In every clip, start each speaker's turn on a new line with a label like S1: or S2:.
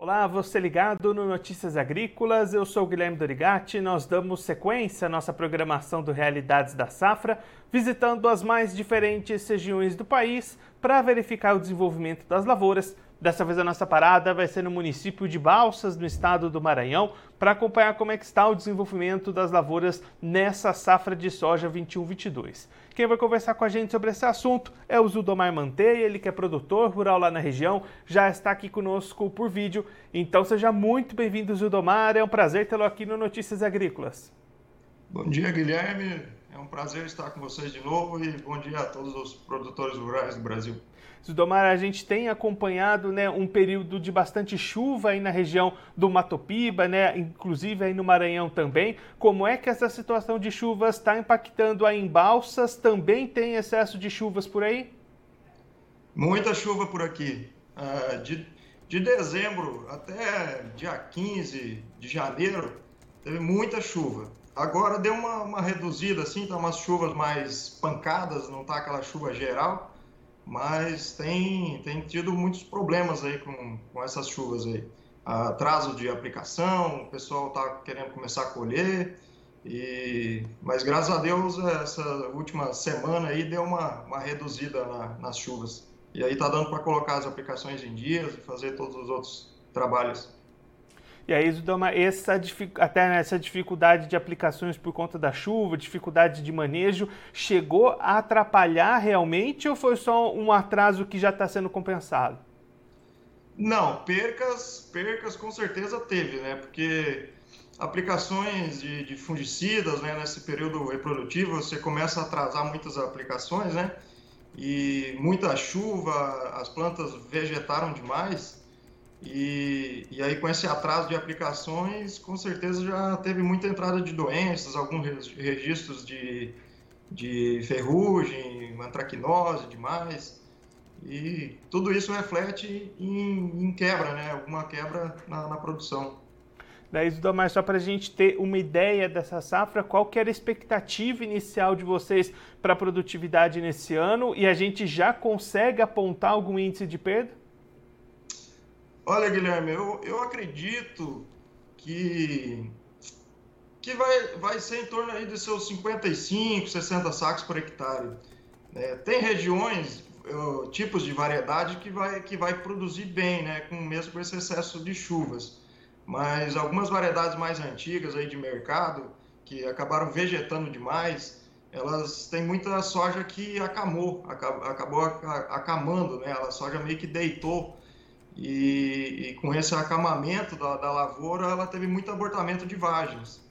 S1: Olá, você ligado no Notícias Agrícolas, eu sou o Guilherme Dorigatti. Nós damos sequência à nossa programação do Realidades da Safra, visitando as mais diferentes regiões do país para verificar o desenvolvimento das lavouras. Dessa vez a nossa parada vai ser no município de Balsas, no estado do Maranhão, para acompanhar como é que está o desenvolvimento das lavouras nessa safra de soja 21-22. Quem vai conversar com a gente sobre esse assunto é o Zudomar Manteia, ele que é produtor rural lá na região, já está aqui conosco por vídeo. Então seja muito bem-vindo, Zudomar, é um prazer tê-lo aqui no Notícias Agrícolas.
S2: Bom dia, Guilherme, é um prazer estar com vocês de novo e bom dia a todos os produtores rurais do Brasil.
S1: Zudomar, a gente tem acompanhado, um período de bastante chuva aí na região do Mato Piba, inclusive aí no Maranhão também. Como é que essa situação de chuvas está impactando aí em Balsas? Também tem excesso de chuvas por aí?
S2: Muita chuva por aqui. De dezembro até dia 15 de janeiro, teve muita chuva. Agora deu uma reduzida, assim, tá umas chuvas mais pancadas, não tá aquela chuva geral. Mas tem tido muitos problemas aí com essas chuvas aí. Atraso de aplicação, o pessoal está querendo começar a colher, mas graças a Deus essa última semana aí deu uma reduzida nas chuvas. E aí está dando para colocar as aplicações em dias e fazer todos os outros trabalhos.
S1: E aí, Zudomar, essa dificuldade de aplicações por conta da chuva, dificuldade de manejo, chegou a atrapalhar realmente ou foi só um atraso que já está sendo compensado?
S2: Não, percas com certeza teve, Porque aplicações de fungicidas, nesse período reprodutivo, você começa a atrasar muitas aplicações, E muita chuva, as plantas vegetaram demais. E aí, com esse atraso de aplicações, com certeza já teve muita entrada de doenças, alguns registros de ferrugem, antracnose demais. E tudo isso reflete em quebra, Alguma quebra na produção.
S1: Daí, Zudomar, só para a gente ter uma ideia dessa safra, qual que era a expectativa inicial de vocês para a produtividade nesse ano? E a gente já consegue apontar algum índice de perda?
S2: Olha, Guilherme, eu acredito que vai ser em torno aí de seus 55, 60 sacos por hectare. Tem regiões, tipos de variedade que vai produzir bem, mesmo com esse excesso de chuvas. Mas algumas variedades mais antigas aí de mercado, que acabaram vegetando demais, elas têm muita soja que acabou acamando, A soja meio que deitou. E com esse acamamento da lavoura, ela teve muito abortamento de vagens.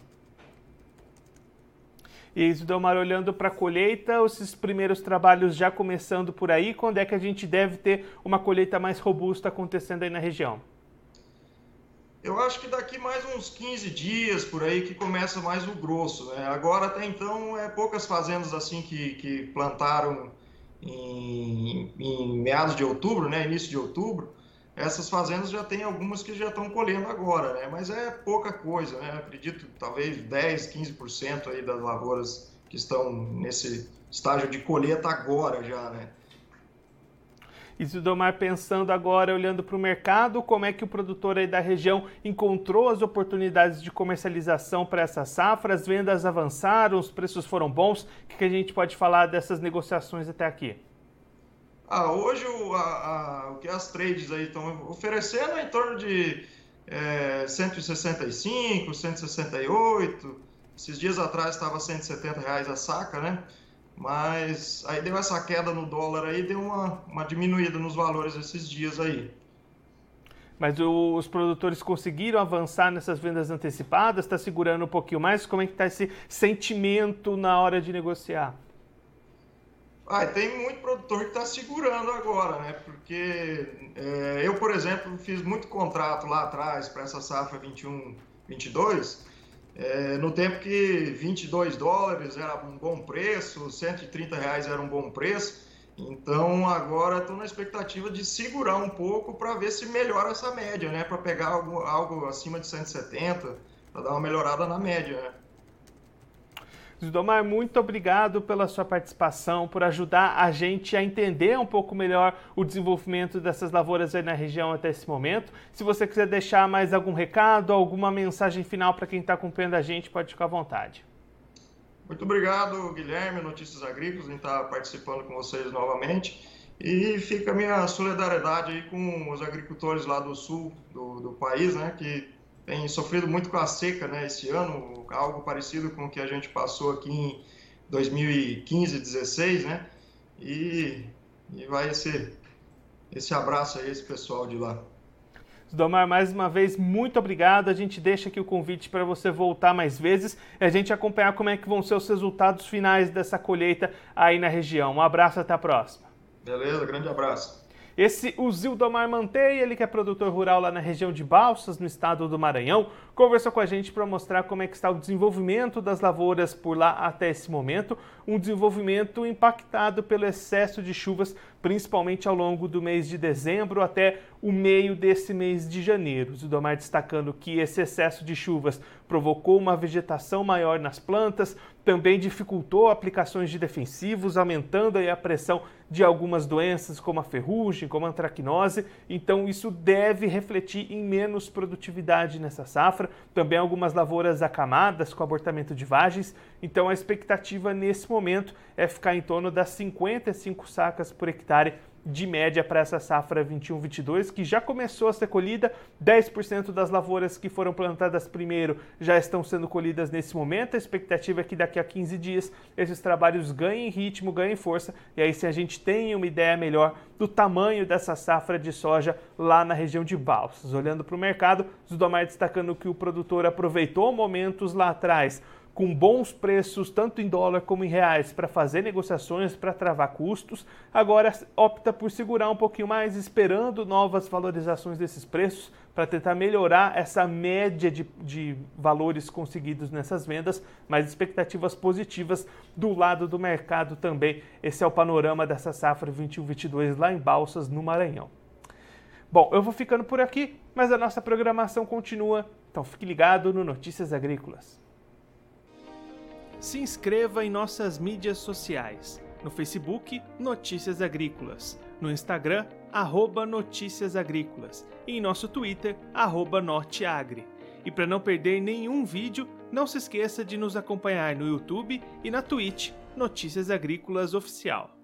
S1: E Zudomar, olhando para a colheita, esses primeiros trabalhos já começando por aí, quando é que a gente deve ter uma colheita mais robusta acontecendo aí na região?
S2: Eu acho que daqui mais uns 15 dias por aí que começa mais o grosso, Agora, até então, poucas fazendas assim que plantaram em meados de outubro, início de outubro. Essas fazendas já tem algumas que já estão colhendo agora, Mas é pouca coisa, Acredito talvez 10, 15% aí das lavouras que estão nesse estágio de colheita agora já,
S1: E Zudomar, pensando agora, olhando para o mercado, como é que o produtor aí da região encontrou as oportunidades de comercialização para essa safra? As vendas avançaram, os preços foram bons? O que a gente pode falar dessas negociações até aqui?
S2: Hoje o que as trades aí estão oferecendo é em torno de 165, 168. Esses dias atrás estava R$170 a saca, Mas aí deu essa queda no dólar aí, deu uma diminuída nos valores esses dias aí.
S1: Mas os produtores conseguiram avançar nessas vendas antecipadas? Está segurando um pouquinho mais? Como é que está esse sentimento na hora de negociar?
S2: Tem muito produtor que está segurando agora, Porque eu, por exemplo, fiz muito contrato lá atrás para essa safra 21-22, no tempo que $22 era um bom preço, R$130 era um bom preço. Então agora estou na expectativa de segurar um pouco para ver se melhora essa média, Para pegar algo acima de 170, para dar uma melhorada na média,
S1: Zildomar, muito obrigado pela sua participação, por ajudar a gente a entender um pouco melhor o desenvolvimento dessas lavouras aí na região até esse momento. Se você quiser deixar mais algum recado, alguma mensagem final para quem está acompanhando a gente, pode ficar à vontade.
S2: Muito obrigado, Guilherme, Notícias Agrícolas, em estar participando com vocês novamente. E fica a minha solidariedade aí com os agricultores lá do sul do país, né, que tem sofrido muito com a seca, né, esse ano, algo parecido com o que a gente passou aqui em 2015, 16, né, e vai esse abraço aí, esse pessoal de lá.
S1: Zildomar, mais uma vez, muito obrigado. A gente deixa aqui o convite para você voltar mais vezes e a gente acompanhar como é que vão ser os resultados finais dessa colheita aí na região. Um abraço, até a próxima.
S2: Beleza, grande abraço.
S1: Esse, o Zildomar Mantei, ele que é produtor rural lá na região de Balsas, no estado do Maranhão, conversou com a gente para mostrar como é que está o desenvolvimento das lavouras por lá até esse momento, um desenvolvimento impactado pelo excesso de chuvas, principalmente ao longo do mês de dezembro até o meio desse mês de janeiro. O Zildomar destacando que esse excesso de chuvas provocou uma vegetação maior nas plantas, também dificultou aplicações de defensivos, aumentando aí a pressão de algumas doenças como a ferrugem, como a antracnose, então isso deve refletir em menos produtividade nessa safra, também algumas lavouras acamadas com abortamento de vagens, então a expectativa nesse momento é ficar em torno das 55 sacas por hectare de média para essa safra 21-22, que já começou a ser colhida. 10% das lavouras que foram plantadas primeiro já estão sendo colhidas nesse momento. A expectativa é que daqui a 15 dias esses trabalhos ganhem ritmo, ganhem força, e aí se a gente tem uma ideia melhor do tamanho dessa safra de soja lá na região de Balsas. Olhando para o mercado, Zildomar destacando que o produtor aproveitou momentos lá atrás com bons preços, tanto em dólar como em reais, para fazer negociações, para travar custos. Agora opta por segurar um pouquinho mais, esperando novas valorizações desses preços, para tentar melhorar essa média de valores conseguidos nessas vendas, mas expectativas positivas do lado do mercado também. Esse é o panorama dessa safra 21-22 lá em Balsas, no Maranhão. Bom, eu vou ficando por aqui, mas a nossa programação continua, então fique ligado no Notícias Agrícolas. Se inscreva em nossas mídias sociais. No Facebook, Notícias Agrícolas. No Instagram, @Notícias Agrícolas. E em nosso Twitter, @Norteagri. E para não perder nenhum vídeo, não se esqueça de nos acompanhar no YouTube e na Twitch, Notícias Agrícolas Oficial.